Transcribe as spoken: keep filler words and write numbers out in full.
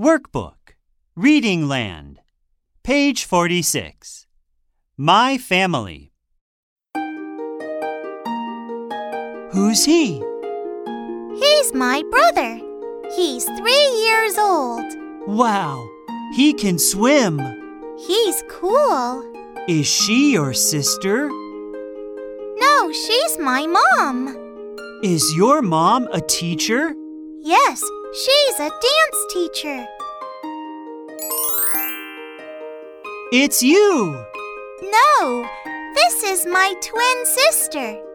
Workbook, Reading Land, page forty-six. My family. Who's he? He's my brother. He's three years old. Wow, he can swim. He's cool. Is she your sister? No, she's my mom. Is your mom a teacher? Yes, she's a dance teacher. It's you! No, this is my twin sister.